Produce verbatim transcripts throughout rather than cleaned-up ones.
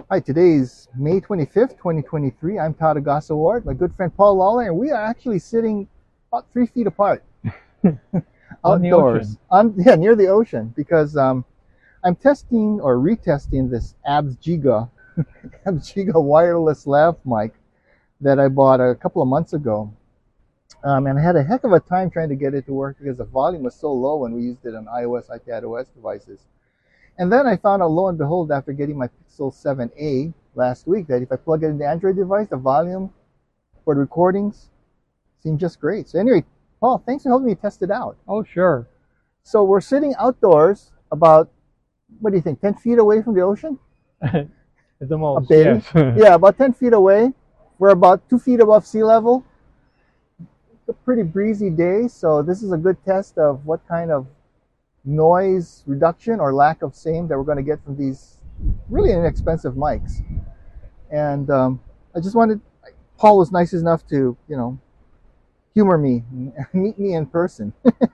Hi, today's May twenty-fifth, twenty twenty-three. I'm Todd Agasa Ward, my good friend Paul Lawler, and we are actually sitting about three feet apart On the outdoors. ocean. On, yeah, near the ocean, because um, I'm testing or retesting this AbsGiga, AbsGiga wireless lav mic that I bought a couple of months ago. Um, and I had a heck of a time trying to get it to work because the volume was so low when we used it on iOS, iPadOS devices. And then I found out, lo and behold, after getting my Pixel seven a last week, that if I plug it in the Android device, the volume for the recordings seemed just great. So anyway, Paul, thanks for helping me test it out. Oh, sure. So we're sitting outdoors about, what do you think, ten feet away from the ocean? At the most, A bay? yes. Yeah, about ten feet away. We're about two feet above sea level. It's a pretty breezy day, so this is a good test of what kind of noise reduction or lack of same that we're going to get from these really inexpensive mics. And um, I just wanted, Paul was nice enough to, you know, humor me, meet me in person.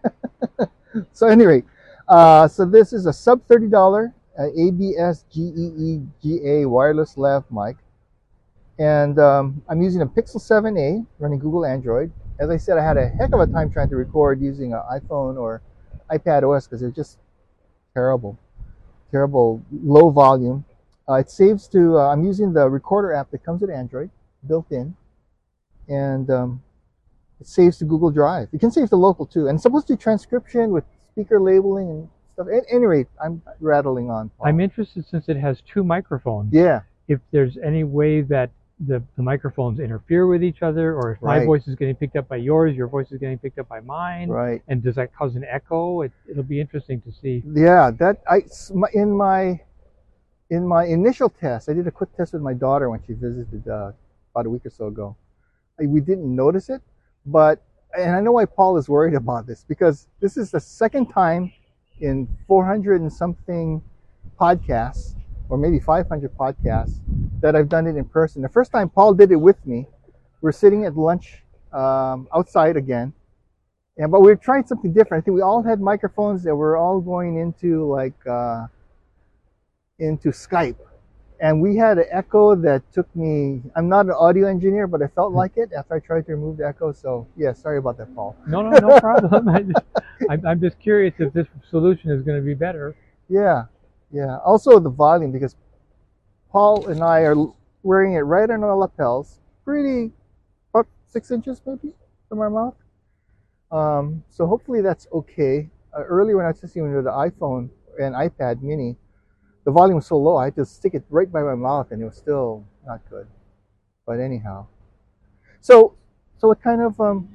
So anyway, uh, so this is a sub thirty dollar uh, A B S G E E G A wireless lav mic. And um, I'm using a Pixel seven a running Google Android. As I said, I had a heck of a time trying to record using an iPhone or iPadOS because it's just terrible, terrible low volume. Uh, it saves to, uh, I'm using the recorder app that comes with Android, built in, and um, it saves to Google Drive. You can save to local too, and it's supposed to do transcription with speaker labeling and stuff. At any rate, I'm rattling on, Paul. I'm interested, since it has two microphones. Yeah. If there's any way that the, the microphones interfere with each other, or if my Right. voice is getting picked up by yours, your voice is getting picked up by mine, Right. and does that cause an echo? It, it'll be interesting to see. Yeah, that I in my in my initial test, I did a quick test with my daughter when she visited uh, about a week or so ago. I, we didn't notice it, but and I know why Paul is worried about this, because this is the second time in four hundred and something podcasts, or maybe five hundred podcasts, that I've done it in person. The first time Paul did it with me, we're sitting at lunch um, outside again, and but we we're trying something different. I think we all had microphones that were all going into like uh, into Skype, and we had an echo that took me. I'm not an audio engineer, but I felt like it after I tried to remove the echo. So yeah, sorry about that, Paul. No, no, no problem. I just, I'm, I'm just curious if this solution is going to be better. Yeah, yeah. Also the volume, because Paul and I are wearing it right on our lapels, pretty about six inches maybe from our mouth. Um, so hopefully that's okay. Uh, earlier when I was testing with the iPhone and iPad mini, the volume was so low I had to stick it right by my mouth and it was still not good. But anyhow, so so what kind of um,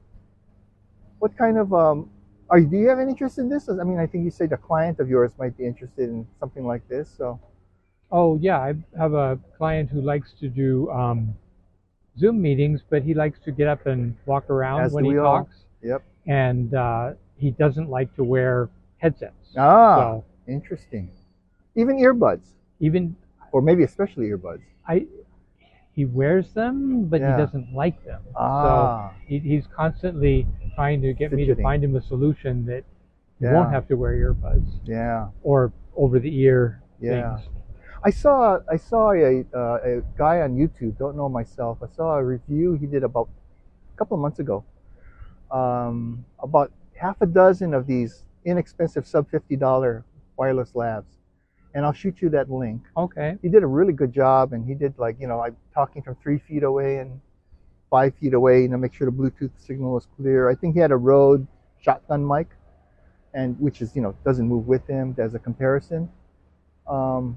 what kind of um, are you, do you have any interest in this? I mean, I think you said a client of yours might be interested in something like this. So Oh, yeah, I have a client who likes to do um, Zoom meetings, but he likes to get up and walk around as when do he we all. talks. Yep. And uh, he doesn't like to wear headsets. Ah, So interesting. Even earbuds, even or maybe especially earbuds. I, he wears them, but Yeah. he doesn't like them. Ah, So he, he's constantly trying to get me to Fidgeting. find him a solution that you Yeah. won't have to wear earbuds yeah, or over-the-ear yeah. things. I saw I saw a uh, a guy on YouTube. Don't know myself. I saw a review he did about a couple of months ago. Um, about half a dozen of these inexpensive sub fifty dollar wireless labs, and I'll shoot you that link. Okay. He did a really good job, and he did, like, you know, I'm talking from three feet away and five feet away, you know, make sure the Bluetooth signal was clear. I think he had a Rode shotgun mic, and which is, you know, doesn't move with him as a comparison. Um,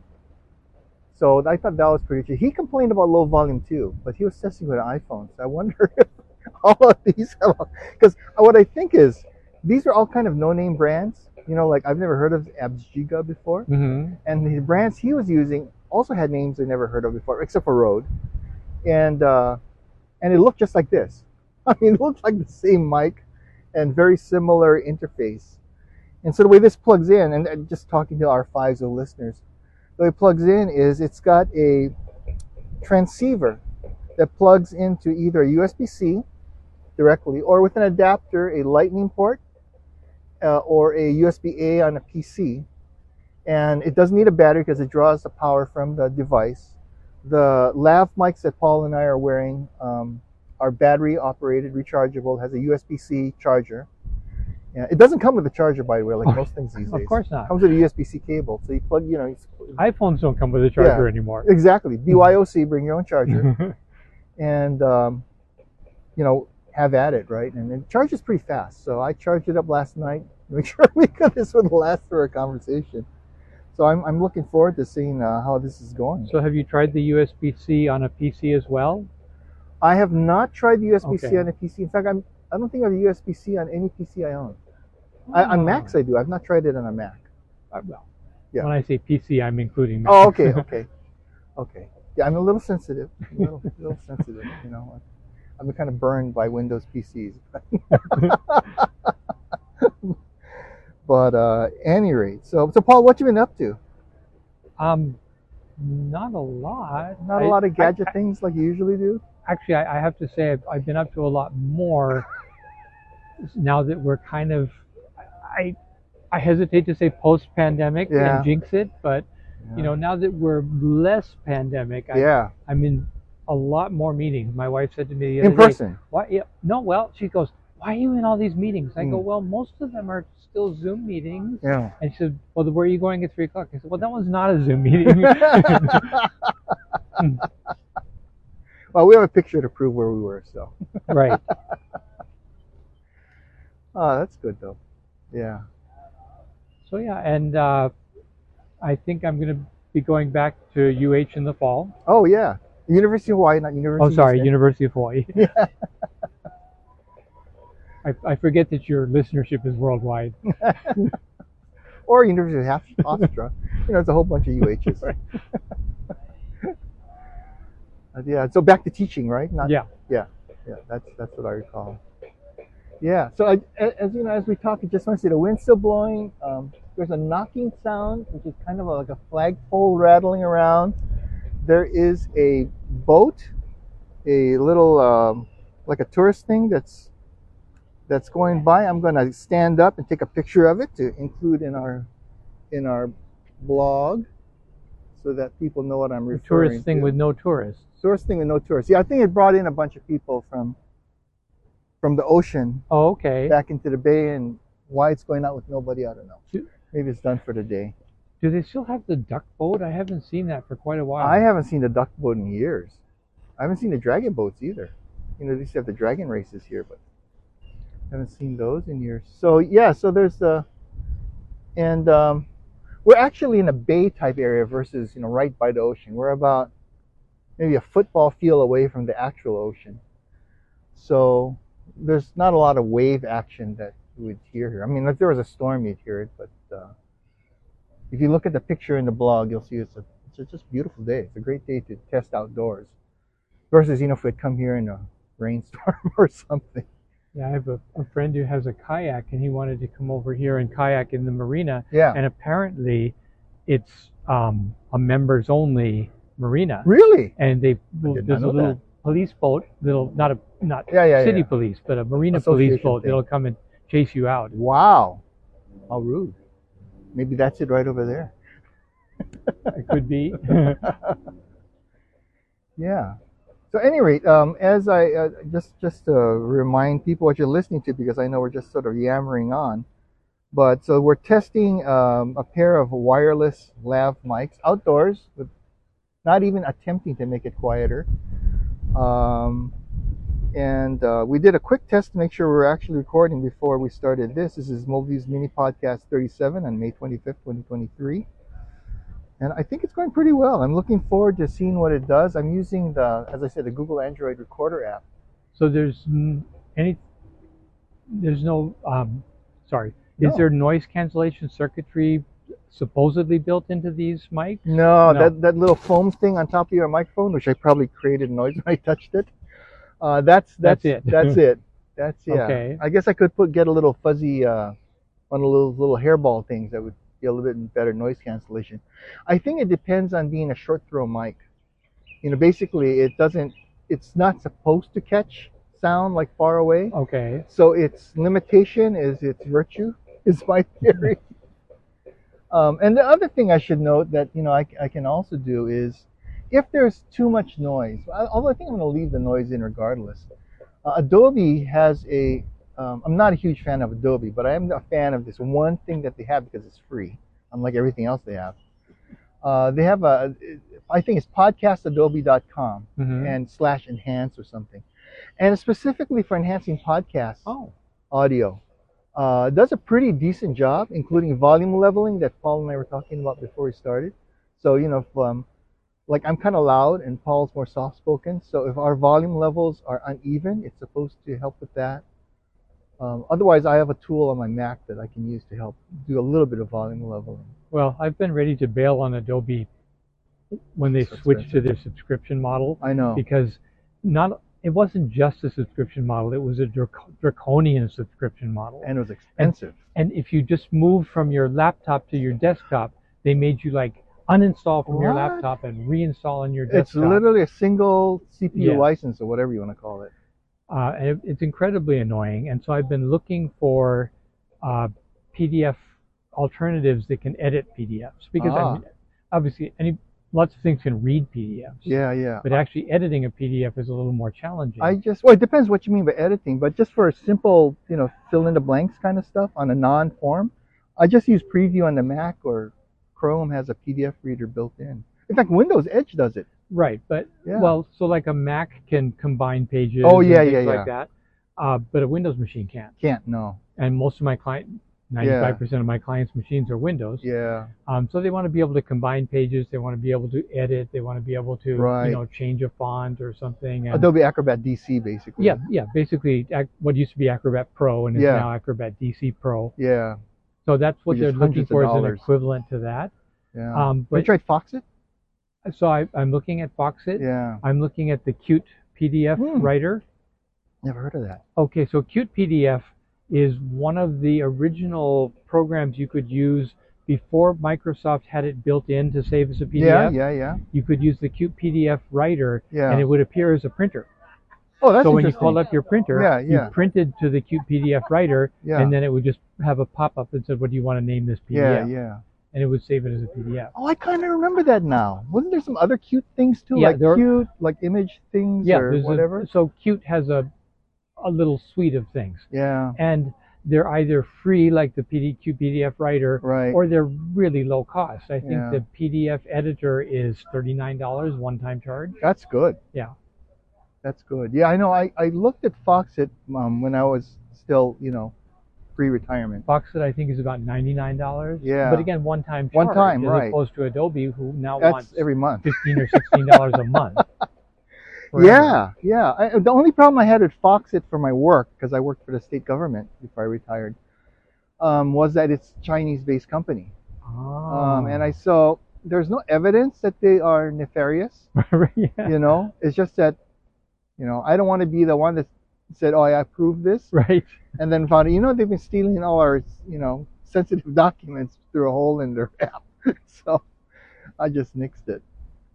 so I thought that was pretty cheap. He complained about low volume too, but he was testing with an iPhone. So I wonder if all of these have, because what I think is these are all kind of no-name brands. You know, like I've never heard of AbsGiga before. Mm-hmm. And the brands he was using also had names I never heard of before, except for Rode. And uh, and it looked just like this. I mean, it looked like the same mic and very similar interface. And so the way this plugs in, and and just talking to our fives of listeners, the way it plugs in is it's got a transceiver that plugs into either a U S B C directly, or with an adapter, a lightning port, uh, or a U S B A on a P C. and it doesn't need a battery because it draws the power from the device. The lav mics that Paul and I are wearing um, are battery operated, rechargeable, has a U S B C charger. Yeah, it doesn't come with a charger, by the way, like most things these days. Of course not. It comes with a U S B C cable, so you plug, you know. You, iPhones don't come with a charger yeah, anymore. Exactly. B Y O C, bring your own charger, and um, you know, have at it, right? And it charges pretty fast. So I charged it up last night. Make sure we could this would last for a conversation. So I'm I'm looking forward to seeing uh, how this is going. So have you tried the U S B C on a P C as well? I have not tried the U S B C Okay. on a P C. In fact, I'm I don't think I have a U S B C on any P C I own. I, on Macs I do. I've not tried it on a Mac. Uh, well, Yeah. when I say P C, I'm including Mac. Oh, okay, okay, okay. Yeah, I'm a little sensitive. A little, little sensitive. You know, I've been kind of burned by Windows P Cs. But uh, any rate, so so Paul, what you been up to? Um, not a lot. Not a I- lot of gadget I- I- things like you usually do. Actually, I, I have to say I've, I've been up to a lot more now that we're kind of. I I hesitate to say post-pandemic Yeah. and jinx it, but you know, now that we're less pandemic, I, Yeah, I'm in a lot more meetings. My wife said to me the other in day, person. "Why? Yeah, no, well," she goes, "Why are you in all these meetings?" I go, Mm. "Well, most of them are still Zoom meetings." Yeah. And she said, "Well, where are you going at three o'clock?" I said, "Well, that one's not a Zoom meeting." Well, we have a picture to prove where we were, so. Right. Oh, that's good though. Yeah. So yeah, and uh, I think I'm going to be going back to U H in the fall. Oh yeah, University of Hawaii, not University. Oh, of sorry, Houston. University of Hawaii. Yeah. I, I forget that your listenership is worldwide. Or University of Haf- Hofstra. You know, it's a whole bunch of U Hs. Uh, yeah. So back to teaching, right? Not, Yeah. Yeah. Yeah. That's that's what I recall. Yeah. So I, a- as you know, as we talk, I just want to say the wind's still blowing. Um, there's a knocking sound, which is kind of a, like a flagpole rattling around. There is a boat, a little um, like a tourist thing that's that's going by. I'm going to stand up and take a picture of it to include in our in our blog, so that people know what I'm The referring tourist thing to. with no tourists. Tourist thing with no tourists. Yeah, I think it brought in a bunch of people from from the ocean Oh, okay. back into the bay, and why it's going out with nobody, I don't know. Do- Maybe it's done for the day. Do they still have the duck boat? I haven't seen that for quite a while. I haven't seen the duck boat in years. I haven't seen the dragon boats either. You know, they used to have the dragon races here, but I haven't seen those in years. So yeah, so there's the, and um, we're actually in a bay type area versus, you know, right by the ocean. We're about maybe a football field away from the actual ocean. So there's not a lot of wave action that you would hear here. I mean, if there was a storm, you'd hear it, but uh, if you look at the picture in the blog, you'll see it's a it's a just beautiful day. It's a great day to test outdoors. Versus, you know, if we'd come here in a rainstorm or something. Yeah, I have a, a friend who has a kayak, and he wanted to come over here and kayak in the marina. Yeah. And apparently, it's um, a members only marina. Really? And they will, did not there's a know little that. police boat, little not a not Yeah, yeah, city yeah. police, but a marina police Association boat thing. that'll come and chase you out. Wow. How rude. Maybe that's it right over there. It could be. Yeah. So, at any rate, um, as I uh, just just to remind people what you're listening to, because I know we're just sort of yammering on, but so we're testing um, a pair of wireless lav mics outdoors, with not even attempting to make it quieter. Um, and uh, we did a quick test to make sure we were actually recording before we started this. This is Movies Mini Podcast thirty-seven on May twenty-fifth, twenty twenty-three. And I think it's going pretty well. I'm looking forward to seeing what it does. I'm using the, as I said, the Google Android Recorder app. So there's n- any, there's no, um, sorry, is No. there noise cancellation circuitry supposedly built into these mics? No, No. that that little foam thing on top of your microphone, which I probably created noise when I touched it. Uh, that's that's That's it. That's it. That's yeah. Okay. I guess I could put get a little fuzzy uh, one of those little hairball things that would get a little bit better noise cancellation. I think it depends on being a short throw mic. You know, basically it doesn't. It's not supposed to catch sound like far away. Okay. So its limitation is its virtue, is my theory. Um, and the other thing I should note that you know I, I can also do is if there's too much noise. I- Although I think I'm going to leave the noise in regardless. Uh, Adobe has a. Um, I'm not a huge fan of Adobe, but I am a fan of this one thing that they have because it's free, unlike everything else they have. Uh, they have a. I think it's podcast adobe dot com Mhm. and slash enhance or something, and it's specifically for enhancing podcast Oh, audio. Uh, it does a pretty decent job, including volume leveling that Paul and I were talking about before we started. So you know, if, um, like I'm kind of loud and Paul's more soft spoken, so if our volume levels are uneven, it's supposed to help with that. Um, otherwise, I have a tool on my Mac that I can use to help do a little bit of volume leveling. well, I've been ready to bail on Adobe when they So switched to expensive. their subscription model, I know. because not it wasn't just a subscription model, it was a drac- draconian subscription model. And it was expensive. And if you just moved from your laptop to your desktop, they made you like uninstall from your What? laptop and reinstall on your It's desktop. literally a single C P U Yeah. license or whatever you want to call it. Uh, and it, it's incredibly annoying. And so I've been looking for uh, P D F alternatives that can edit P D Fs, because I Ah. mean, obviously any lots of things can read P D Fs, Yeah, yeah. but actually editing a P D F is a little more challenging. I just, well, it depends what you mean by editing, but just for a simple, you know, fill in the blanks kind of stuff on a non-form, I just use Preview on the Mac, or Chrome has a P D F reader built in. In fact, Windows Edge does it. Right, but Yeah. well, so like a Mac can combine pages Oh, and yeah, things yeah, like yeah. that, uh, but a Windows machine can't. Can't, no. And most of my client, ninety-five percent of my clients' machines are Windows. Yeah. Um, so they want to be able to combine pages. They want to be able to edit. They want to be able to, Right. you know, change a font or something. And Adobe Acrobat D C, basically. yeah, yeah, basically ac- what used to be Acrobat Pro and is Yeah. now Acrobat D C Pro. Yeah. So that's what Which they're is looking hundreds of for as an dollars. equivalent to that. Yeah. Um, Have you but tried Foxit? so I, I'm looking at Foxit. Yeah. I'm looking at the Qt P D F Hmm. writer. Never heard of that. Okay, so Qt P D F is one of the original programs you could use before Microsoft had it built in to save as a P D F. Yeah, yeah, yeah. You could use the Qt P D F writer, Yeah. and it would appear as a printer. Oh, that's so when you interesting. called up your printer, Yeah, yeah. you printed to the Qt P D F writer, Yeah. and then it would just have a pop-up that said, what do you want to name this P D F? Yeah, yeah. And it would save it as a P D F. Oh, I kind of remember that now. Wasn't there some other cute things too, Yeah, like there- cute, like image things Yeah, or there's whatever? A, so Qt has a, a little suite of things. Yeah, And they're either free, like the P D, Qt P D F writer, right. or they're really low cost. I think Yeah. the P D F editor is thirty-nine dollars one-time charge. That's good. Yeah. That's good. Yeah, I know. I, I looked at Foxit um, when I was still, you know, pre-retirement. Foxit, I think, is about ninety-nine dollars. Yeah. But again, one-time charge. One time, as right. opposed to Adobe, who now That's wants every month. fifteen or sixteen dollars a month. forever. Yeah, yeah. I, the only problem I had with Foxit for my work, because I worked for the state government before I retired, um, was that it's a Chinese-based company. Oh. Um, and I saw there's no evidence that they are nefarious. yeah. You know, it's just that, you know, I don't want to be the one that said, "Oh, I approve this," Right. and then found, you know, they've been stealing all our, you know, sensitive documents through a hole in their app. So I just nixed it.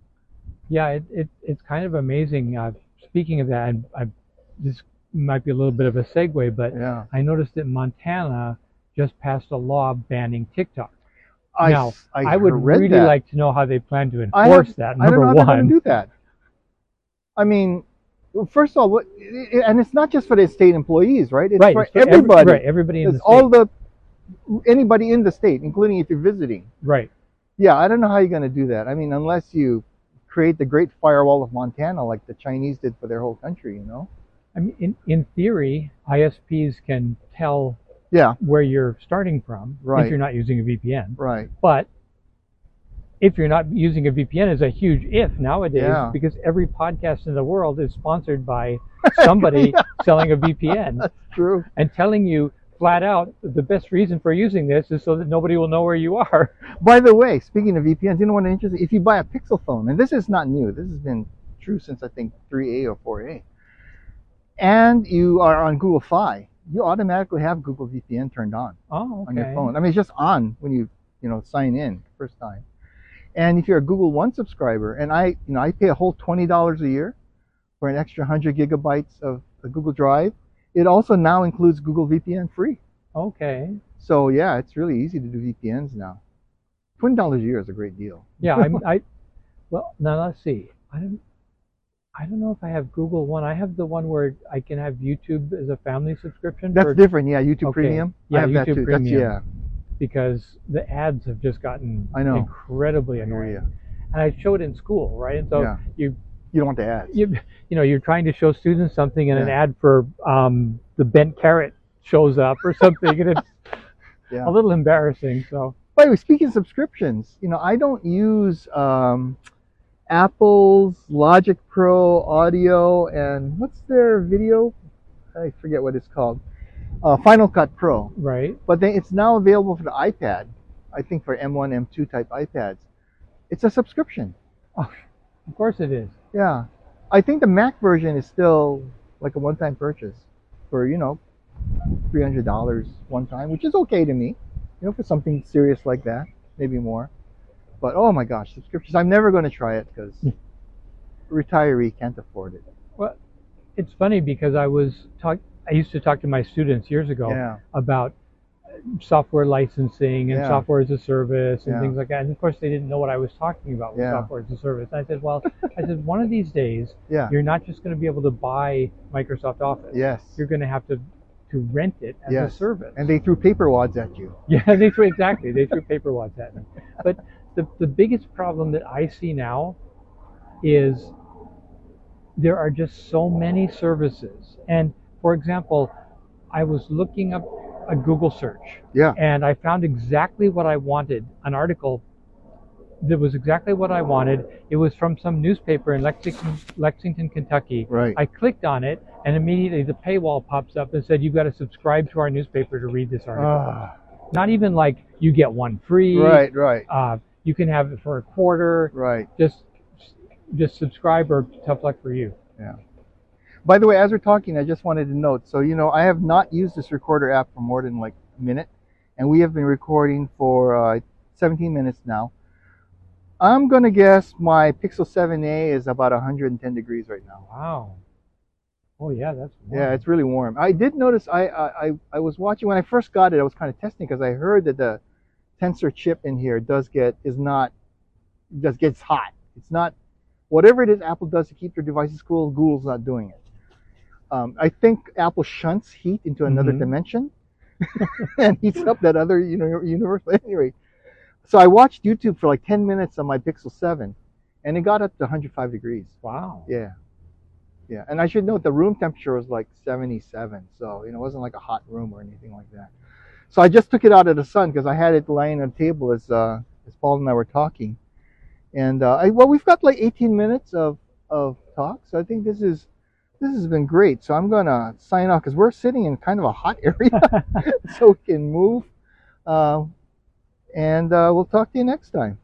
Yeah, it, it it's kind of amazing. Uh, speaking of that, I, I, this might be a little bit of a segue, but Yeah. I noticed that Montana just passed a law banning TikTok. I, now, I, I would read really that. like to know how they plan to I enforce have- that. I don't Number know how they're going one, to do that. I mean, first of all, what, and it's not just for the state employees, right? It's right? for it's for every- everybody. right? Everybody in It's the state. all the anybody in the state, including if you're visiting. right. Yeah, I don't know how you're going to do that. I mean, unless you create the Great Firewall of Montana, like the Chinese did for their whole country, you know? I mean, in in theory, I S Ps can tell Yeah, where you're starting from Right. if you're not using a V P N. right. But if you're not using a V P N is a huge if nowadays, Yeah. because every podcast in the world is sponsored by somebody selling a V P N That's true. and telling you flat out the best reason for using this is so that nobody will know where you are. By the way, speaking of V P Ns, you know what interesting? If you buy a Pixel phone, and this is not new, this has been true since I think three A or four A, and you are on Google Fi, you automatically have Google V P N turned on Oh, okay. on your phone. I mean, it's just on when you you know sign in first time. And if you're a Google One subscriber, and I you know I pay a whole twenty dollars a year for an extra one hundred gigabytes of the Google Drive, it also now includes Google V P N free. Okay. So yeah, it's really easy to do V P Ns now. twenty dollars a year is a great deal. Yeah, I'm, I well now let's see. I don't I don't know if I have Google One. I have the one where I can have YouTube as a family subscription. That's for, different. Yeah, YouTube okay. Premium. Yeah, I have YouTube that too. Premium. That's, yeah. Because the ads have just gotten I know. incredibly annoying. Yeah. And I show it in school, right? And so Yeah. you You don't want the ads. you you know you're trying to show students something, and Yeah. an ad for um, the bent carrot shows up or something, and it's Yeah. a little embarrassing. So. By the way, speaking of subscriptions, you know, I don't use um, Apple's Logic Pro Audio and what's their video? I forget what it's called. Uh, Final Cut Pro. Right. But they, it's now available for the iPad. I think for M one, M two type iPads. It's a subscription. Oh, of course it is. Yeah. I think the Mac version is still like a one-time purchase for, you know, three hundred dollars one time, which is okay to me, you know, for something serious like that, maybe more. But oh my gosh, subscriptions, I'm never going to try it because retiree can't afford it. Well, it's funny because I was talk. I used to talk to my students years ago Yeah. about software licensing and Yeah. software as a service and Yeah. things like that. And of course, they didn't know what I was talking about with Yeah. software as a service. And I said, well, I said, one of these days, Yeah. you're not just going to be able to buy Microsoft Office. Yes. You're going to have to to rent it as Yes. a service. And they threw paper wads at you. Yeah, they threw exactly. They threw paper wads at me. But the the biggest problem that I see now is there are just so many services. And for example, I was looking up a Google search, Yeah. and I found exactly what I wanted. An article that was exactly what I wanted. It was from some newspaper in Lexington, Lexington, Kentucky. Right. I clicked on it, and immediately the paywall pops up and said, "You've got to subscribe to our newspaper to read this article." Ah. Not even like you get one free. Right, right, Uh, you can have it for a quarter. right. Just, just subscribe, or tough luck for you. Yeah. By the way, as we're talking, I just wanted to note, so, you know, I have not used this recorder app for more than like a minute, and we have been recording for uh, seventeen minutes now. I'm going to guess my Pixel seven A is about one hundred ten degrees right now. Wow. Oh yeah, that's warm. Yeah, it's really warm. I did notice, I, I, I was watching, when I first got it, I was kind of testing because I heard that the Tensor chip in here does get, is not, just gets hot. It's not, whatever it is Apple does to keep their devices cool, Google's not doing it. Um, I think Apple shunts heat into another Mhm. dimension and heats up that other, you know, universe. Anyway, so I watched YouTube for like ten minutes on my Pixel seven, and it got up to one hundred five degrees. Wow. Yeah, yeah. And I should note the room temperature was like seventy-seven, so you know, it wasn't like a hot room or anything like that. So I just took it out of the sun because I had it lying on the table as uh, as Paul and I were talking. And uh, I, well, we've got like eighteen minutes of of talk, so I think this is. This has been great. So I'm going to sign off because we're sitting in kind of a hot area so we can move. Uh, and uh, we'll talk to you next time.